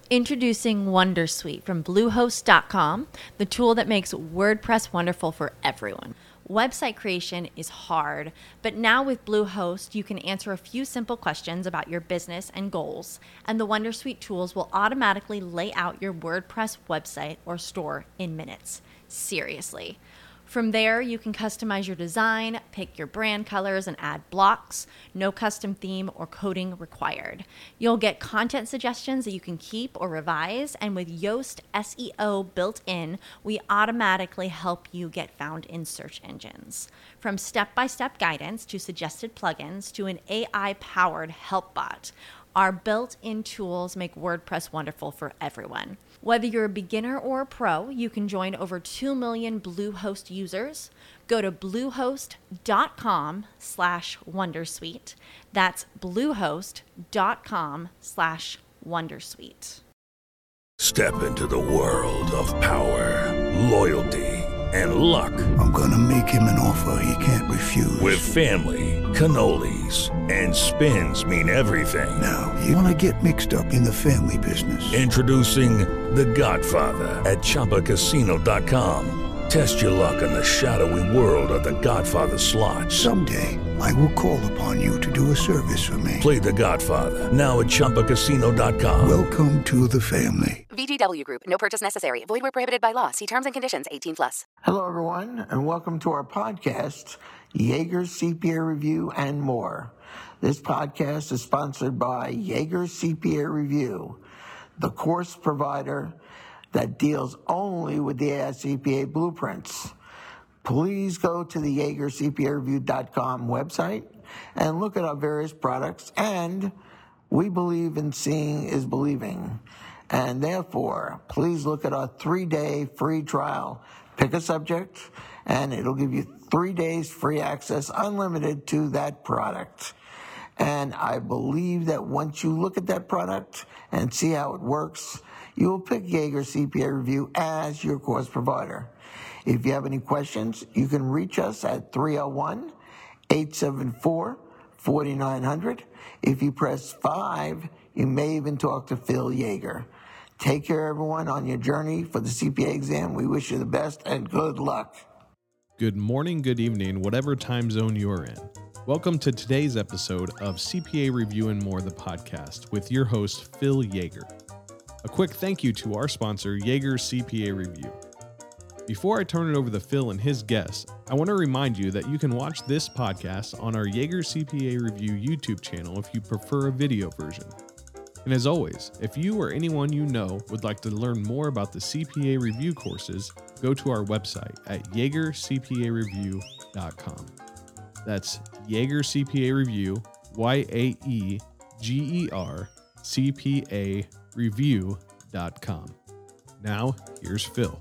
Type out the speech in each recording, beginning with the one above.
Introducing Wondersuite from Bluehost.com, the tool that makes WordPress wonderful for everyone. Website creation is hard, but now with Bluehost, you can answer a few simple questions about your business and goals, and the Wondersuite tools will automatically lay out your WordPress website or store in minutes. Seriously. From there, you can customize your design, pick your brand colors, and add blocks. No custom theme or coding required. You'll get content suggestions that you can keep or revise, and with Yoast SEO built in, we automatically help you get found in search engines. From step-by-step guidance to suggested plugins to an AI-powered help bot, our built-in tools make WordPress wonderful for everyone. Whether you're a beginner or a pro, you can join over 2 million Bluehost users. Go to bluehost.com/wondersuite. That's bluehost.com/wondersuite. Step into the world of power, loyalty, and luck. I'm gonna make him an offer he can't refuse. With family, cannolis, and spins mean everything. Now, you wanna get mixed up in the family business. Introducing The Godfather at ChumbaCasino.com. Test your luck in the shadowy world of The Godfather slot. Someday, I will call upon you to do a service for me. Play The Godfather now at ChumbaCasino.com. Welcome to the family. VGW Group. No purchase necessary. Void where prohibited by law. See terms and conditions. 18+. Hello, everyone, and welcome to our podcast, Jaeger CPA Review and More. This podcast is sponsored by Jaeger CPA Review, the course provider that deals only with the AICPA blueprints. Please go to the JaegerCPAReview.com website and look at our various products. And we believe in seeing is believing. And therefore, please look at our 3-day free trial. Pick a subject, and it'll give you 3 days free access, unlimited to that product. And I believe that once you look at that product and see how it works, you will pick Jaeger CPA Review as your course provider. If you have any questions, you can reach us at 301-874-4900. If you press 5, you may even talk to Phil Jaeger. Take care, everyone, on your journey for the CPA exam. We wish you the best and good luck. Good morning, good evening, whatever time zone you're in. Welcome to today's episode of CPA Review and More, the podcast, with your host, Phil Jaeger. A quick thank you to our sponsor, Jaeger CPA Review. Before I turn it over to Phil and his guests, I want to remind you that you can watch this podcast on our Jaeger CPA Review YouTube channel if you prefer a video version. And as always, if you or anyone you know would like to learn more about the CPA Review courses, go to our website at JaegerCPAReview.com. That's Jaeger CPA Review, YAEGER Review.com. Now, here's Phil.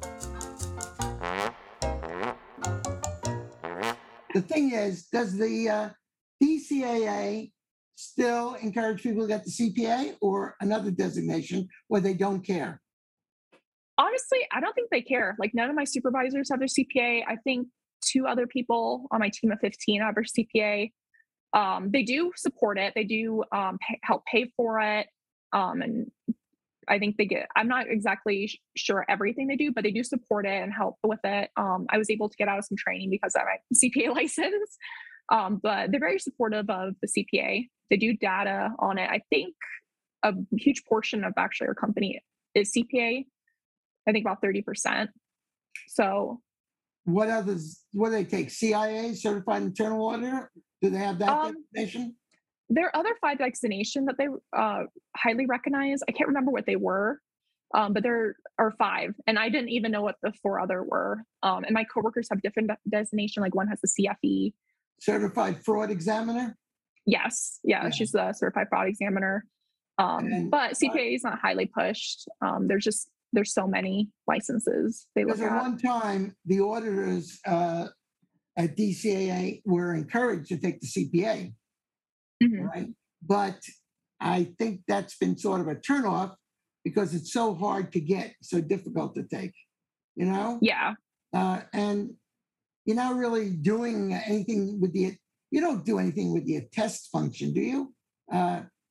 The thing is, does the DCAA still encourage people to get the CPA or another designation where they don't care? Honestly, I don't think they care. Like, none of my supervisors have their CPA. I think 2 other people on my team of 15 have their CPA. They do support it. They do help pay for it. And I think I'm not exactly sure everything they do, but they do support it and help with it. I was able to get out of some training because I have my CPA license. But they're very supportive of the CPA. They do data on it. I think a huge portion of actually our company is CPA. I think about 30%. So What do they take? CIA, Certified Internal Auditor? Do they have that designation? There are other 5 designations that they highly recognize. I can't remember what they were, but there are 5. And I didn't even know what the 4 other were. And my coworkers have different designation. Like, one has the CFE. Certified Fraud Examiner? Yes. Yeah. She's the Certified Fraud Examiner. But CPA is not highly pushed. There's so many licenses they look Because at. at one time, the auditors at DCAA were encouraged to take the CPA, right? But I think that's been sort of a turnoff because it's so hard to get, so difficult to take, you know? Yeah. And you're not really doing anything with you don't do anything with the attest function, do you?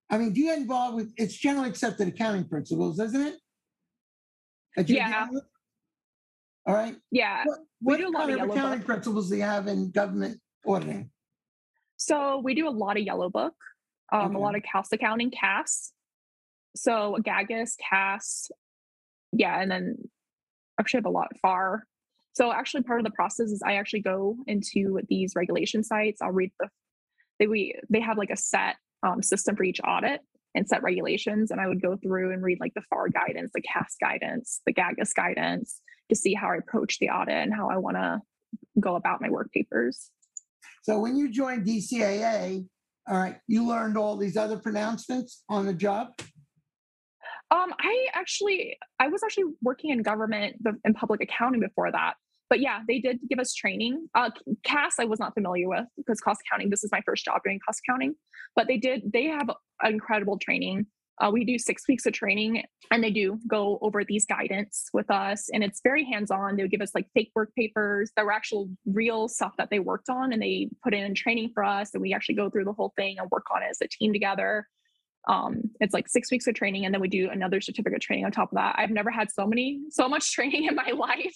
I mean, do you get involved with, it's generally accepted accounting principles, isn't it? That you're Yeah. dealing with? All right. Yeah. What do a lot kind of of yellow accounting book. principles do you have in government auditing? So we do a lot of yellow book, a lot of CAS accounting, CAS. So GAGAS, CAS, yeah, and then actually have a lot FAR. So actually part of the process is I actually go into these regulation sites. I'll read they have like a set system for each audit and set regulations. And I would go through and read like the FAR guidance, the CAS guidance, the GAGAS guidance to see how I approach the audit and how I want to go about my work papers. So when you joined DCAA, all right, you learned all these other pronouncements on the job? I was actually working in government in public accounting before that. But yeah, they did give us training. CAS I was not familiar with because cost accounting, this is my first job doing cost accounting. But they have incredible training. We do 6 weeks of training and they do go over these guidance with us. And it's very hands-on. They would give us like fake work papers that were actual real stuff that they worked on and they put in training for us. And we actually go through the whole thing and work on it as a team together. It's like 6 weeks of training and then we do another certificate training on top of that. I've never had so much training in my life.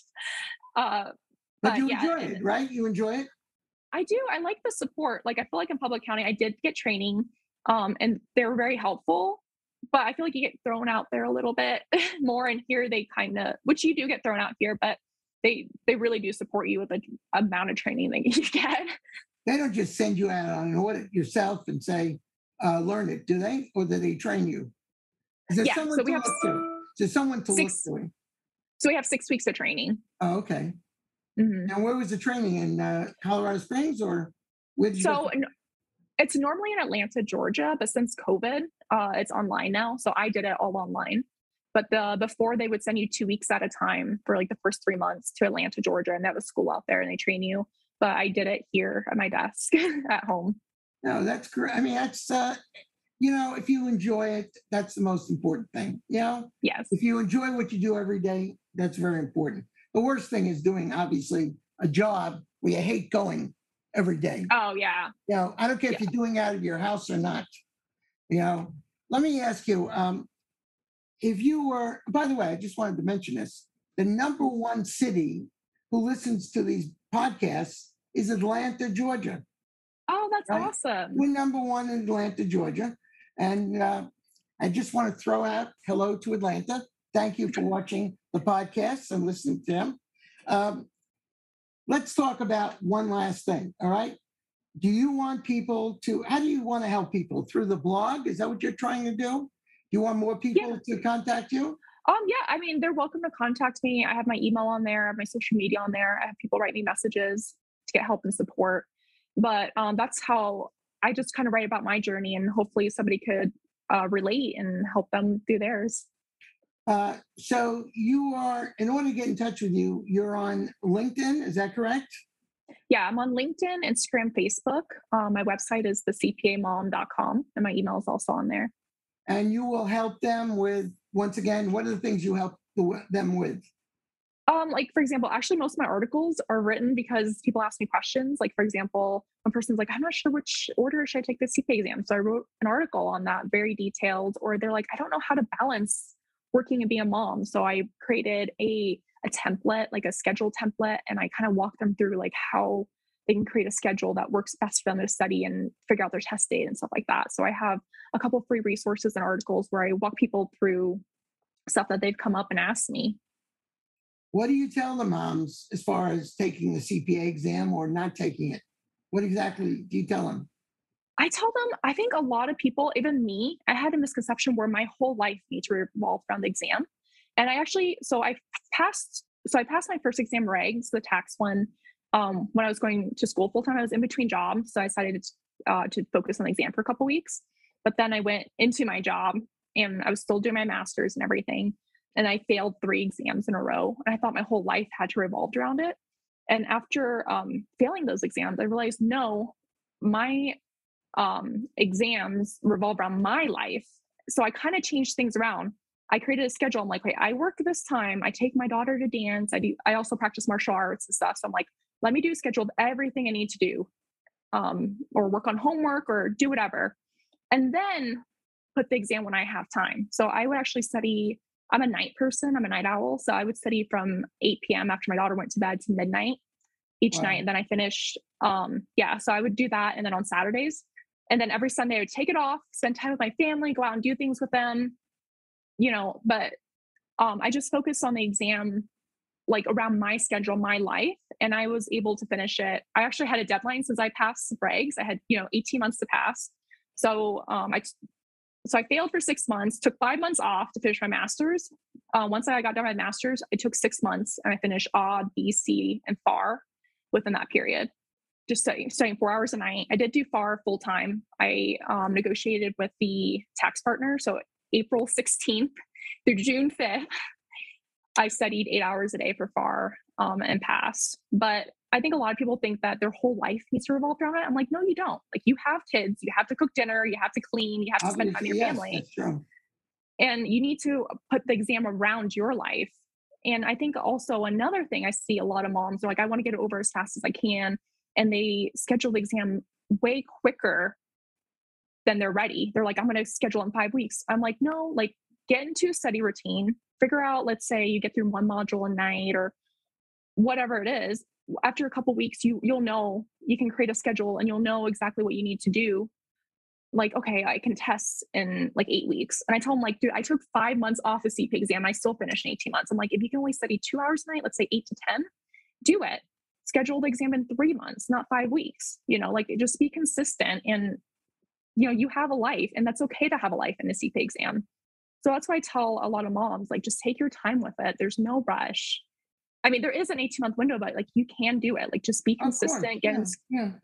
But you enjoy it, right? You enjoy it? I do. I like the support. Like I feel like in public accounting, I did get training and they were very helpful, but I feel like you get thrown out there a little bit more. And here they kind of, which you do get thrown out here, but they really do support you with the amount of training that you get. They don't just send you out on an audit yourself and say, learn it, do they? Or do they train you? Is there someone to look to? Is there someone to look to? So we have 6 weeks of training. Oh, okay. Mm-hmm. Now, where was the training? In Colorado Springs or where did you go? It's normally in Atlanta, Georgia, but since COVID, it's online now. So I did it all online. But before they would send you 2 weeks at a time for like the first 3 months to Atlanta, Georgia, and that was school out there and they train you. But I did it here at my desk at home. No, that's great. I mean, that's, if you enjoy it, that's the most important thing. Yes. If you enjoy what you do every day, that's very important. The worst thing is doing, obviously, a job where you hate going every day. Oh, yeah. I don't care if you're doing it out of your house or not. Let me ask you, if you were, by the way, I just wanted to mention this, the number one city who listens to these podcasts is Atlanta, Georgia. Oh, that's awesome. We're number one in Atlanta, Georgia. And I just want to throw out hello to Atlanta. Thank you for watching the podcast and listening to them. Let's talk about one last thing, all right? Do you want people how do you want to help people? Through the blog? Is that what you're trying to do? Do you want more people to contact you? Yeah, I mean, they're welcome to contact me. I have my email on there, I have my social media on there. I have people write me messages to get help and support. But that's how I just kind of write about my journey and hopefully somebody could relate and help them through theirs. So you are, in order to get in touch with you, you're on LinkedIn, is that correct? Yeah, I'm on LinkedIn, Instagram, Facebook. My website is thecpamom.com and my email is also on there. And you will help them with, once again, what are the things you help them with? Like, for example, actually, most of my articles are written because people ask me questions. Like, for example, one person's like, I'm not sure which order should I take the CPA exam. So I wrote an article on that, very detailed. Or they're like, I don't know how to balance working and being a mom. So I created a template, like a schedule template. And I kind of walk them through like how they can create a schedule that works best for them to study and figure out their test date and stuff like that. So I have a couple of free resources and articles where I walk people through stuff that they've come up and asked me. What do you tell the moms as far as taking the CPA exam or not taking it? What exactly do you tell them? I tell them, I think a lot of people, even me, I had a misconception where my whole life needs to revolve around the exam. And I passed my first exam regs, the tax one, when I was going to school full time. I was in between jobs. So I decided to focus on the exam for a couple of weeks. But then I went into my job and I was still doing my master's and everything. And I failed 3 exams in a row. And I thought my whole life had to revolve around it. And after failing those exams, I realized, no, my exams revolve around my life. So I kind of changed things around. I created a schedule. I'm like, wait, I work this time. I take my daughter to dance. I also practice martial arts and stuff. So I'm like, let me do a schedule of everything I need to do, or work on homework or do whatever. And then put the exam when I have time. So I would actually study. I'm a night person. I'm a night owl. So I would study from 8 p.m. after my daughter went to bed to midnight each night. And then I finished. So I would do that. And then on Saturdays, and then every Sunday I would take it off, spend time with my family, go out and do things with them, but I just focused on the exam, like around my schedule, my life. And I was able to finish it. I actually had a deadline since I passed the regs. I had, 18 months to pass. So I failed for 6 months, took 5 months off to finish my master's. Once I got done my master's, it took 6 months and I finished ODD, BC, and FAR within that period. Just studying 4 hours a night. I did do FAR full time. I negotiated with the tax partner. So April 16th through June 5th, I studied 8 hours a day for FAR and passed. But I think a lot of people think that their whole life needs to revolve around it. I'm like, no, you don't. Like, you have kids, you have to cook dinner, you have to clean, you have to spend time with your family. That's true. And you need to put the exam around your life. And I think also another thing I see a lot of moms are like, I want to get it over as fast as I can. And they schedule the exam way quicker than they're ready. They're like, I'm going to schedule in 5 weeks. I'm like, no, like, get into a study routine, figure out, let's say you get through one module a night or whatever it is. After a couple of weeks, you'll know, you can create a schedule and you'll know exactly what you need to do. Like, okay, I can test in like 8 weeks. And I tell them, like, dude, I took 5 months off the CPA exam and I still finished in 18 months. I'm like, if you can only study 2 hours a night, let's say 8 to 10, do it. Schedule the exam in 3 months, not 5 weeks. Like, just be consistent. And you have a life, and that's okay to have a life in the CPA exam. So that's why I tell a lot of moms, like, just take your time with it. There's no rush. I mean, there is an 18-month window, but like, you can do it. Like, just be consistent. Get into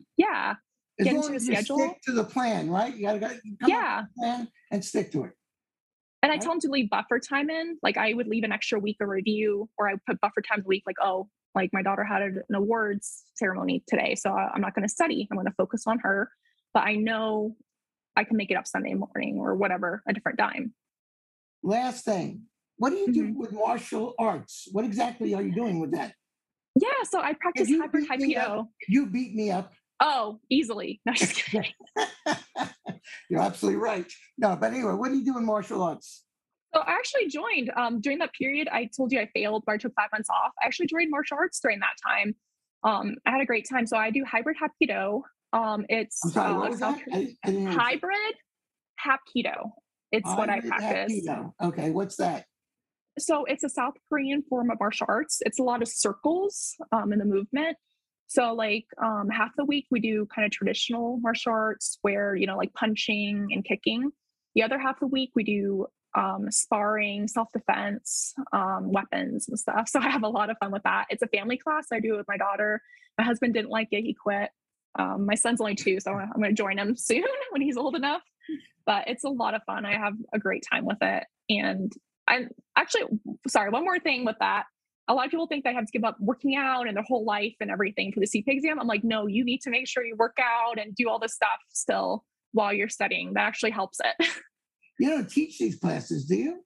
a schedule. Stick to the plan, right? You gotta come up with a plan and stick to it. And I tell them to leave buffer time in. Like, I would leave an extra week of review, or I would put buffer time the week, like, oh, like, my daughter had an awards ceremony today, so I'm not going to study. I'm going to focus on her, but I know I can make it up Sunday morning or whatever, a different time. Last thing, what do you do with martial arts? What exactly are you doing with that? Yeah, so I practice hybrid Hapkido. You beat me up. Oh, easily. No, just kidding. You're absolutely right. No, but anyway, what do you do in martial arts? So I actually joined during that period. I told you I failed, but I took 5 months off. I actually joined martial arts during that time. I had a great time. So I do hybrid Hapkido. It's I'm sorry, what was that? Hybrid Hapkido. It's what I practice. Hapkido. Okay, what's that? So it's a South Korean form of martial arts. It's a lot of circles in the movement. So like half the week we do kind of traditional martial arts where, like punching and kicking. The other half of the week we do sparring, self-defense, weapons and stuff. So I have a lot of fun with that. It's a family class. I do it with my daughter. My husband didn't like it. He quit. My son's only 2, so I'm going to join him soon when he's old enough. But it's a lot of fun. I have a great time with it. And I'm actually, sorry, one more thing with that. A lot of people think they have to give up working out and their whole life and everything for the CPA exam. I'm like, no, you need to make sure you work out and do all this stuff still while you're studying. That actually helps it. You don't teach these classes, do you?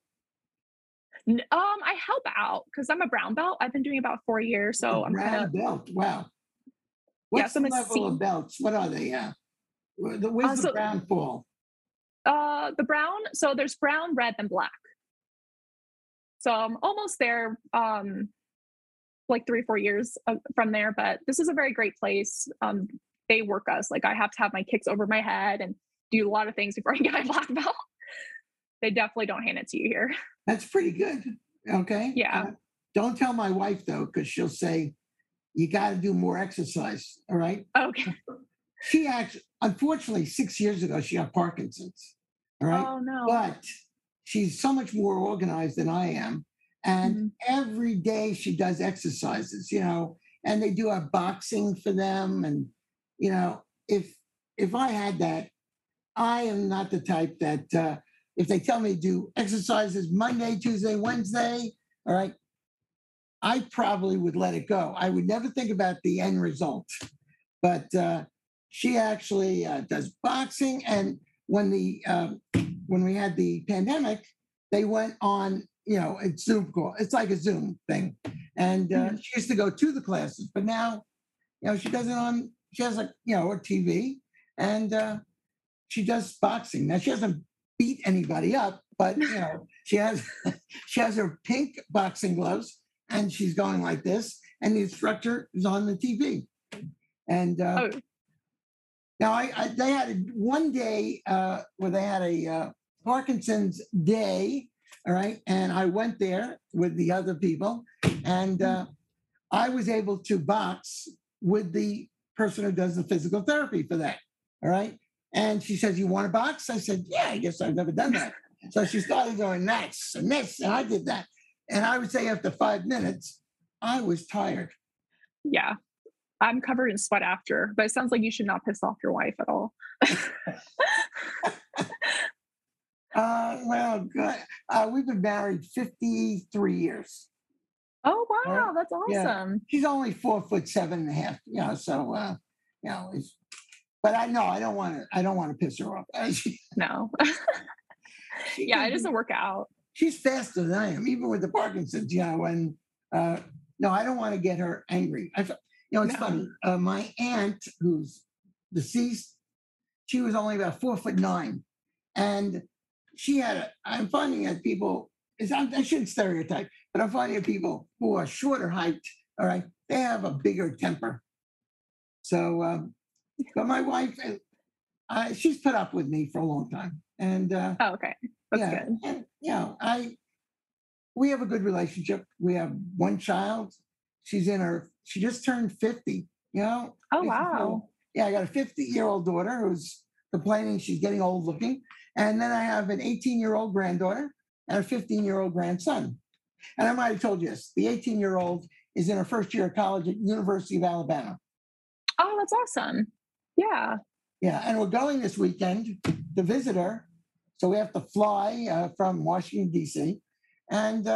I help out because I'm a brown belt. I've been doing about 4 years. So I'm kind of belt. Wow. What's the level of belts? What are they? Yeah. Where's the brown fall? The brown. So there's brown, red, and black. So I'm almost there, like 3 or 4 years from there. But this is a very great place. They work us. Like, I have to have my kicks over my head and do a lot of things before I get my black belt. They definitely don't hand it to you here. That's pretty good. Okay. Yeah. Don't tell my wife though, because she'll say, you got to do more exercise. All right. Okay. She actually, unfortunately, 6 years ago, she got Parkinson's. All right. Oh no. But she's so much more organized than I am. And every day she does exercises, and they do a boxing for them. And, if I had that, I am not the type that if they tell me to do exercises Monday, Tuesday, Wednesday, all right, I probably would let it go. I would never think about the end result. But she actually does boxing. And when we had the pandemic, they went on, it's Zoom call. It's like a Zoom thing. And she used to go to the classes, but now, she does it she has a TV, and she does boxing. Now, she hasn't beat anybody up, but she has she has her pink boxing gloves and she's going like this, and the instructor is on the TV. And now they had one day where they had a Parkinson's day, all right, and I went there with the other people, and I was able to box with the person who does the physical therapy for that, all right. And she says, "You want to box?" I said, "Yeah, I guess I've never done that." So she started doing this and this, and I did that. And I would say after 5 minutes, I was tired. Yeah. I'm covered in sweat after, but it sounds like you should not piss off your wife at all. Well, good. We've been married 53 years. Oh, wow. Right? That's awesome. Yeah. She's only 4'7.5", so, but I know I don't want to piss her off. No. Yeah, it doesn't work out. She's faster than I am, even with the Parkinson's, when, no, I don't want to get her angry. It's funny. My aunt, who's deceased, she was only about 4'9", and I'm finding that people, I shouldn't stereotype, but I'm finding that people who are shorter height, all right, they have a bigger temper. So, but my wife, she's put up with me for a long time. And okay. That's good. And, we have a good relationship. We have one child. She just turned 50, Oh, wow. Yeah, I got a 50-year-old daughter who's complaining she's getting old looking. And then I have an 18-year-old granddaughter and a 15-year-old grandson. And I might have told you this. The 18-year-old is in her first year of college at University of Alabama. Oh, that's awesome. Yeah. Yeah, and we're going this weekend to visit her. So we have to fly from Washington, D.C. And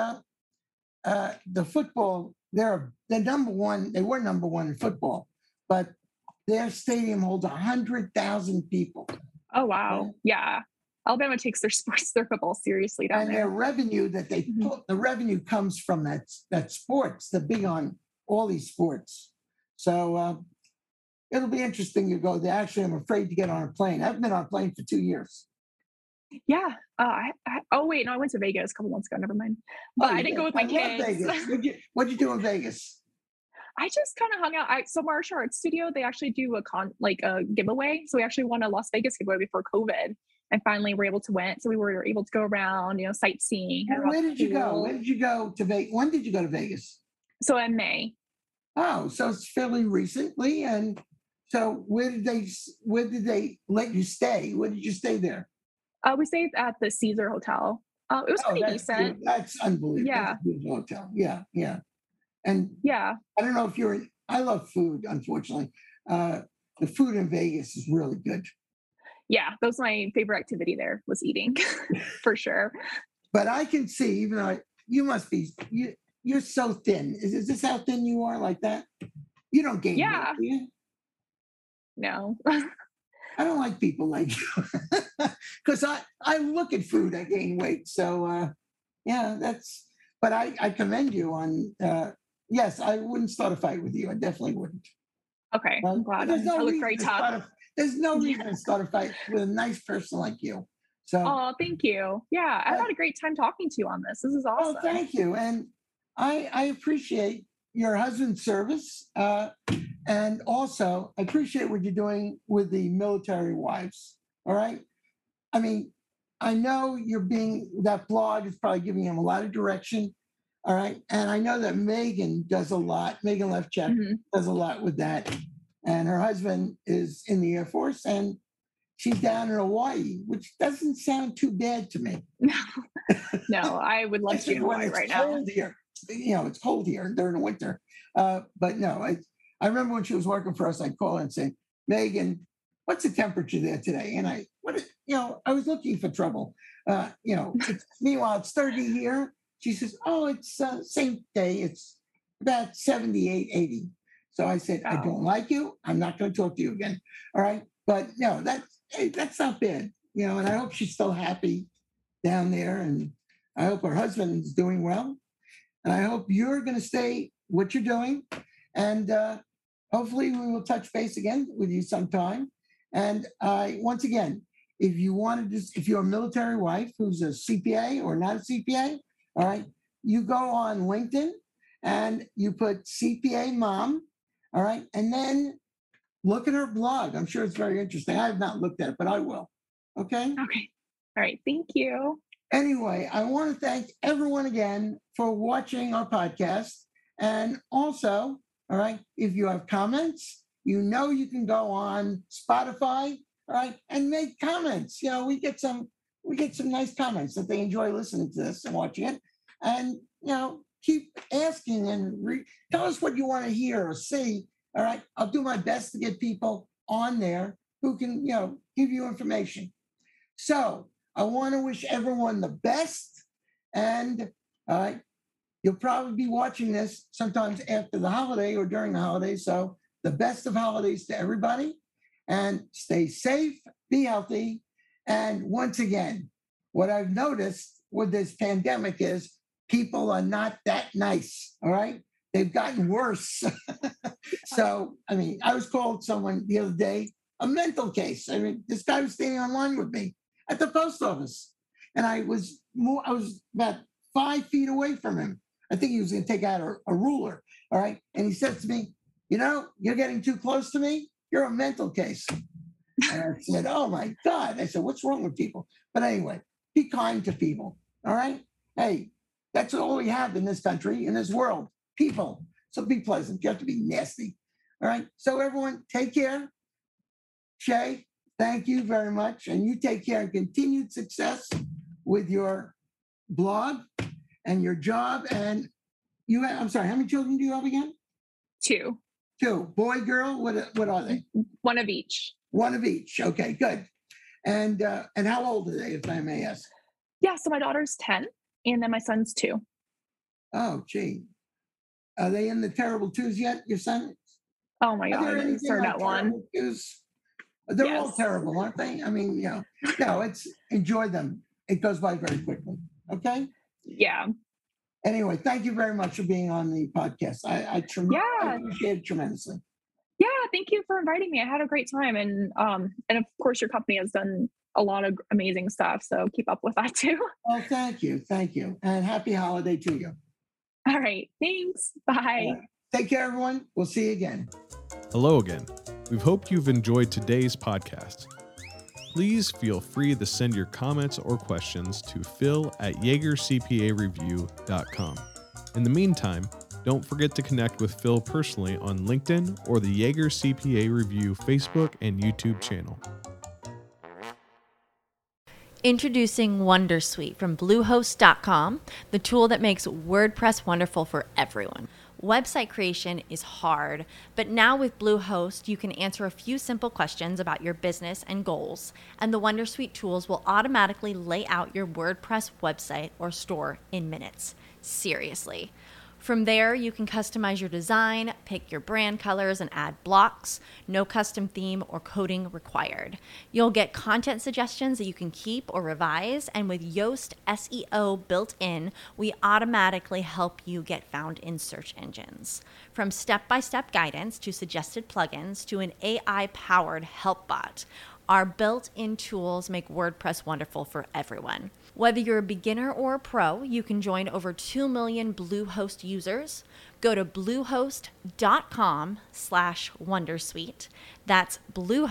the football, they're number one. They were number one in football, but their stadium holds 100,000 people. Oh, wow. Yeah. Alabama takes their football seriously down there. And their revenue that they put, the revenue comes from that sports. They're big on all these sports. So it'll be interesting to go there. Actually, I'm afraid to get on a plane. I've been on a plane for 2 years. Yeah. I went to Vegas a couple months ago. Never mind. But I didn't go with my kids. Vegas. What'd you do in Vegas? I just kind of hung out. So Martial Arts Studio, they actually do a giveaway. So we actually won a Las Vegas giveaway before COVID, and finally we're able to win. So we were able to go around, sightseeing. Where did you go? Where did you go to Vegas? When did you go to Vegas? So in May. Oh, so it's fairly recently. And so where did they let you stay? Where did you stay there? We stayed at the Caesar Hotel. It was pretty decent. Good. That's unbelievable. Yeah. That's a good hotel. Yeah, yeah. And yeah, I don't know if I love food, unfortunately. The food in Vegas is really good. Yeah, that was my favorite activity there, was eating, for sure. But I can see, even though you're so thin. Is this how thin you are, like that? You don't gain weight, do you? No. I don't like people like you. Because I look at food, I gain weight. So, but I commend you on, yes, I wouldn't start a fight with you. I definitely wouldn't. Okay, I'm glad. I look very tough. There's no reason to start a fight with a nice person like you. So, oh, thank you. Yeah, I've had a great time talking to you on this. This is awesome. Oh, thank you. And I appreciate your husband's service. And also, I appreciate what you're doing with the military wives. All right. I mean, I know that blog is probably giving him a lot of direction. All right. And I know that Megan does a lot. Megan Lefchuk does a lot with that. And her husband is in the Air Force, and she's down in Hawaii, which doesn't sound too bad to me. No, I would love to be in Hawaii right now. Here. It's cold here during the winter. But no, I remember when she was working for us, I'd call her and say, "Megan, what's the temperature there today?" And I was looking for trouble. Meanwhile, it's 30 here. She says, "Oh, it's same day. It's about 78, 80. So I said, "I don't like you. I'm not going to talk to you again." All right. But no, that's not bad. And I hope she's still happy down there. And I hope her husband is doing well. And I hope you're going to stay what you're doing. And hopefully we will touch base again with you sometime. And once again, if you wanted to, if you're a military wife who's a CPA or not a CPA, all right, you go on LinkedIn and you put CPA mom, all right, and then look at her blog. I'm sure it's very interesting. I have not looked at it, but I will. Okay? Okay. All right. Thank you. Anyway, I want to thank everyone again for watching our podcast. And also, all right, if you have comments, you know you can go on Spotify, all right, and make comments. You know, we get some nice comments that they enjoy listening to this and watching it. And, you know, keep asking and tell us what you want to hear or see. All right. I'll do my best to get people on there who can, you know, give you information. So I want to wish everyone the best. And all right, you'll probably be watching this sometimes after the holiday or during the holiday. So the best of holidays to everybody, and stay safe, be healthy. And once again, what I've noticed with this pandemic is people are not that nice. All right. They've gotten worse. So, I mean, I was called someone the other day, a mental case. I mean, this guy was standing online with me at the post office, and I was about 5 feet away from him. I think he was going to take out a ruler. All right. And he said to me, you know, you're getting too close to me. You're a mental case. And I said, oh my God. I said, what's wrong with people? But anyway, be kind to people. All right. Hey, that's all we have in this country, in this world. People. So be pleasant. You have to be nasty. All right. So everyone, take care. Shay, thank you very much. And you take care and continued success with your blog and your job. And you have, I'm sorry, how many children do you have again? 2. Boy, girl, what are they? One of each. One of each. Okay, good. And how old are they, if I may ask? Yeah, so my daughter's 10 and then my son's 2. Oh, gee. Are they in the terrible twos yet, your son? Oh my God, I started at 1. They're all terrible, aren't they? I mean, you know, no, it's enjoy them. It goes by very quickly. Okay? Yeah. Anyway, thank you very much for being on the podcast. I appreciate it tremendously. Yeah, thank you for inviting me. I had a great time. And of course, your company has done a lot of amazing stuff. So keep up with that too. Oh, thank you. Thank you. And happy holiday to you. All right. Thanks. Bye. Take care, everyone. We'll see you again. Hello again. We've hoped you've enjoyed today's podcast. Please feel free to send your comments or questions to phil@jaegercpareview.com. In the meantime, don't forget to connect with Phil personally on LinkedIn or the Jaeger CPA Review Facebook and YouTube channel. Introducing Wondersuite from Bluehost.com, the tool that makes WordPress wonderful for everyone. Website creation is hard, but now with Bluehost, you can answer a few simple questions about your business and goals, and the Wondersuite tools will automatically lay out your WordPress website or store in minutes. Seriously. From there, you can customize your design, pick your brand colors, and add blocks. No custom theme or coding required. You'll get content suggestions that you can keep or revise, and with Yoast SEO built in, we automatically help you get found in search engines. From step-by-step guidance to suggested plugins to an AI-powered help bot, our built-in tools make WordPress wonderful for everyone. Whether you're a beginner or a pro, you can join over 2 million Bluehost users. Go to bluehost.com/wondersuite. That's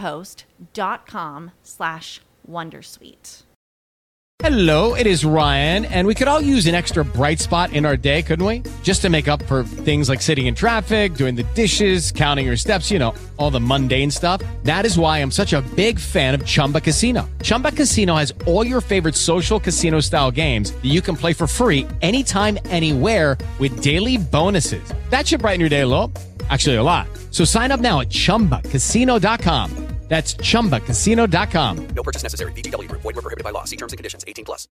bluehost.com/wondersuite. Hello, it is Ryan, and we could all use an extra bright spot in our day, couldn't we? Just to make up for things like sitting in traffic, doing the dishes, counting your steps, you know, all the mundane stuff. That is why I'm such a big fan of Chumba Casino. Chumba Casino has all your favorite social casino-style games that you can play for free anytime, anywhere with daily bonuses. That should brighten your day a little. Actually, a lot. So sign up now at ChumbaCasino.com. That's ChumbaCasino.com. No purchase necessary. VGW Group. Void where prohibited by law. See terms and conditions. 18+.